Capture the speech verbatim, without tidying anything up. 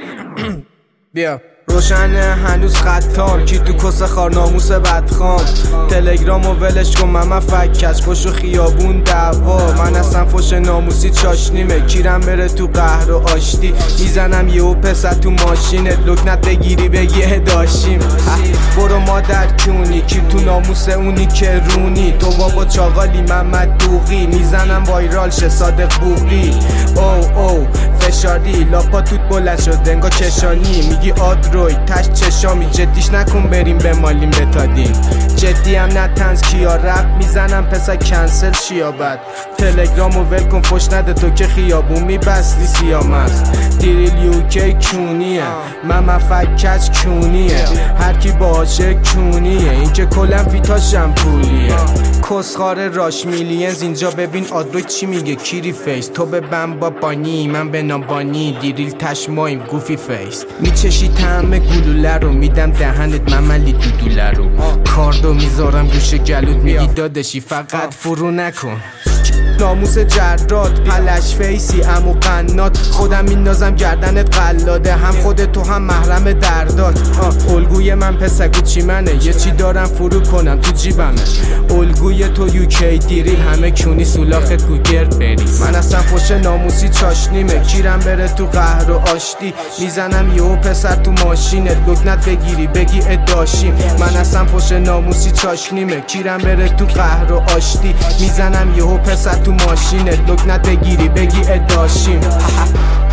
بیا روشنه هنوز خطام کی تو کس خار ناموس بدخام تلگرام و ولش کن من فکش پشت و خیابون دعوا من اصلا فش ناموسی چاشنیمه کیرم بره تو قهر و آشتی میزنم یهو پسر تو ماشینت لکنت بگیری بگی داشتیم برو مادر کونی کی تو ناموس اونی که رونی تو بابا چاقالی محمد دوغی میزنم وایرال شه صادق بوقی او او فشاری لاپا توت بلند شد انگا چشانی میگی آدروی تش چشامی جدیش نکن بریم بمالیم بتادیم جدی هم نه تنز کیا رپ میزنم پسر کنسل شیا بد تلگرام و ول کن فش نده تو که خیابون میبستی سیامست دیریل یوکی کونیه من مفکچ کونیه هرکی باشه کونیه این که کلم فیتاشم پولیه کسخار راش میلینز اینجا ببین آدروی چی میگه کیری فیس تو به بم با بانی من به نابانی دیریل تش مایم گوفی فیس میچشی طعم گلوله رو میدم دهنت مملی دودوله رو کاردو میذارم گوش گلود میگی دادشی فقط فرو نکن ناموس جرات پلش فیسی امو قنات خودم میندازم گردنت قلاده هم خودت تو هم محرم دردات الگوی من پسکو چی منه یه چی دارم فرو کنم تو جیبمه الگوی تو یوکی دیریل همه کونی سولاخت کو گرد بری من اصلا فش ناموسی چاشنیمه کیرم بره تو قهر و آشتی میزنم یهو پسر تو ماشینت لکنت بگیری بگی اداشیم من اصلا فش ناموسی چاشنیمه کیرم بره تو قهر و آشتی میزنم یهو پسر تو ماشینت لکنت بگیری بگی اداشیم